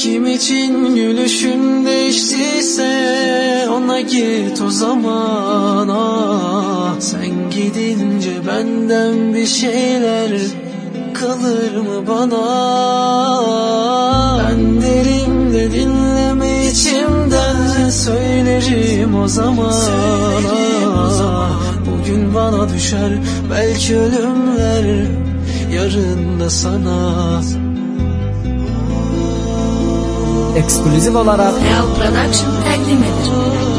Kim için gülüşün değiştiyse ona git o zaman. Sen gidince benden bir şeyler kalır mı bana? Ben derim de dinleme içimden söylerim o zaman. Bugün bana düşer belki ölümler, yarın da sana. Ekskluzif olarak Real Production təqdim edir.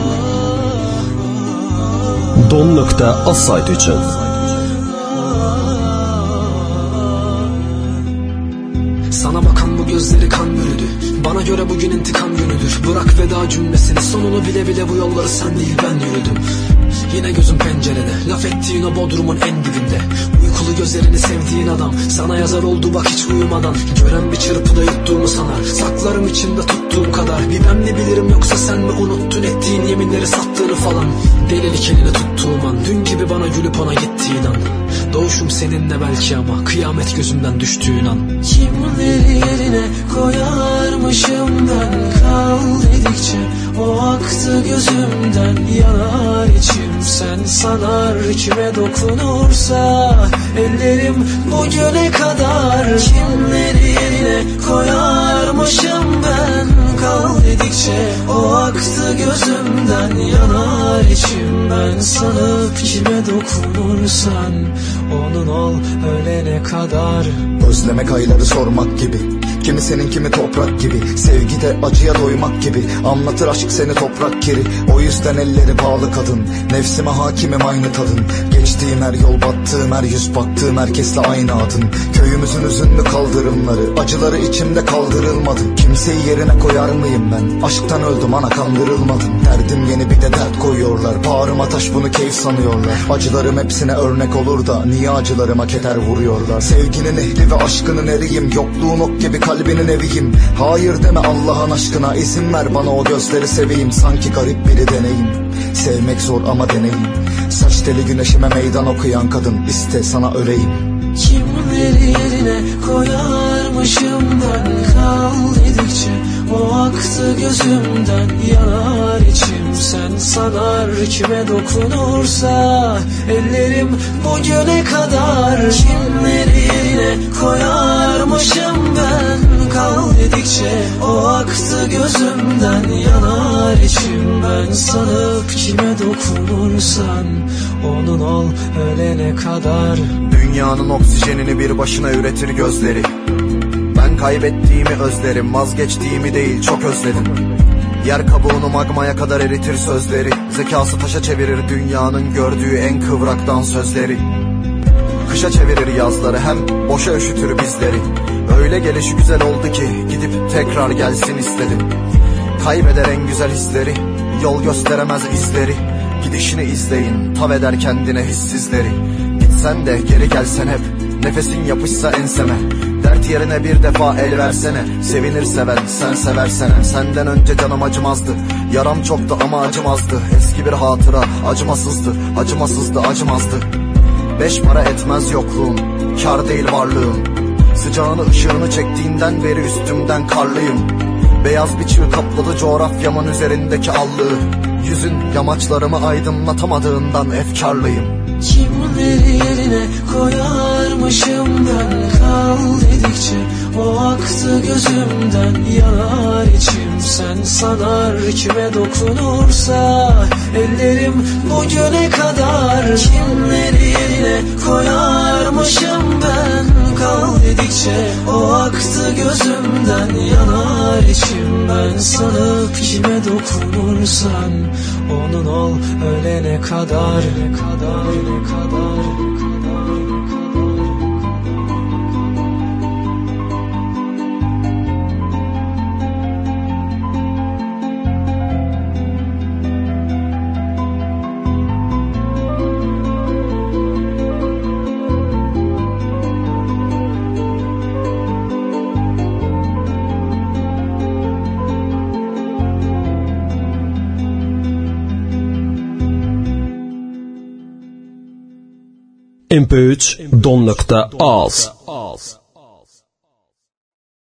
Don.az saytı için Sana bakan bu gözleri kan bürüdü. Bana göre bugün intikam günüdür. Bırak veda cümlesini, sonunu bile bile bu yolları sen değil ben yürüdüm. Yine gözüm pencerede, laf ettiğin o bodrumun en dibinde. Uykulu gözlerini sevdiğin adam sana yazar oldu bak hiç uyumadan. Gören bir çırpıda yuttuğumu sanar, saklarım içimde tuttuğum kadar. Bir ben mi bilirim yoksa sen mi unuttun ettiğin yeminleri, sattığını falan. Delilik elini tuttuğum an, dün gibi bana gülüp ona gittiğin an. Doğuşum seninle belki ama kıyamet gözümden düştüğün an. Kimleri yerine koyarmışım ben, kal dedikçe o aktı gözümden. Yanar içim sen sanar, kime dokunursa ellerim bugüne kadar. Kimleri yerine koyarmışım ben, kal dedikçe o aktı gözümden. Yanar içim ben sanıp kime dokunursan onun ol ölene kadar. Özlemek ayları sormak gibi, kimi senin kimi toprak gibi. Sevgide acıya doymak gibi, anlatır aşk seni toprak kiri. O yüzden elleri bağlı kadın, nefsime hakimim aynı kadın. Geçtiğim her yol, battığım her yüz, baktığım herkesle aynı adın. Köyümüzün üzünlü kaldırımları, acıları içimde kaldırılmadı. Kimseyi yerine koyar mıyım ben? Aşktan öldüm ana, kandırılmadım. Derdim yeni bir de dert koyuyorlar, bağrıma taş bunu keyif sanıyorlar. Acılarım hepsine örnek olur da niye acılarıma keter vuruyorlar? Sevginin ehli ve aşkının eriyim, yokluğun ok gibi kalbinin eviyim. Hayır deme Allah'ın aşkına, izin ver bana o gözleri seveyim. Sanki garip biri deneyim, sevmek zor ama deneyim. Saç teli güneşime meydan okuyan kadın, iste sana öleyim. Kimleri yerine koyarmışım ben, kal dedikçe o aktı gözümden. Yanar içim sen sanar, kime dokunursa ellerim bugüne kadar. Kimleri yerine koyarmışım ben, kal dedikçe o aktı gözümden. Yanar içim ben sanıp kime dokunursan onun ol ölene kadar. Dünyanın oksijenini bir başına üretir gözleri. Ben kaybettiğimi özlerim, vazgeçtiğimi değil çok özledim. Yer kabuğunu magmaya kadar eritir sözleri. Zekası taşa çevirir dünyanın gördüğü en kıvraktan sözleri. Kışa çevirir yazları, hem boşa üşütür bizleri. Öyle gelişi güzel oldu ki gidip tekrar gelsin istedim. Kaybeder en güzel hisleri, yol gösteremez izleri. Gidişini izleyin, tav eder kendine hissizleri. Gitsen de geri gelsen hep, nefesin yapışsa enseme. Dert yerine bir defa el versene, sevinir seven sen seversene. Senden önce canım acımazdı, yaram çoktu ama acımazdı. Eski bir hatıra acımasızdı, acımasızdı acımazdı. 5 para etmez yokluğun, kar değil varlığın. Sıcağını ışığını çektiğinden beri üstümden karlıyım. Beyaz bir çığ kapladı coğrafyamın üzerindeki allığı. Yüzün yamaçlarımı aydınlatamadığından efkarlıyım. Kimleri yerine koyarmışım ben, kal dedikçe o aktı gözümden. Yanar içim sen sanar, kime dokunursa ellerim bugüne kadar. Kimleri yerine koyarmışım ben, kal dedikçe o aktı gözümden. Yanar içim ben sanıp kime dokunursan onun ol ölene kadar. MP3 Don.az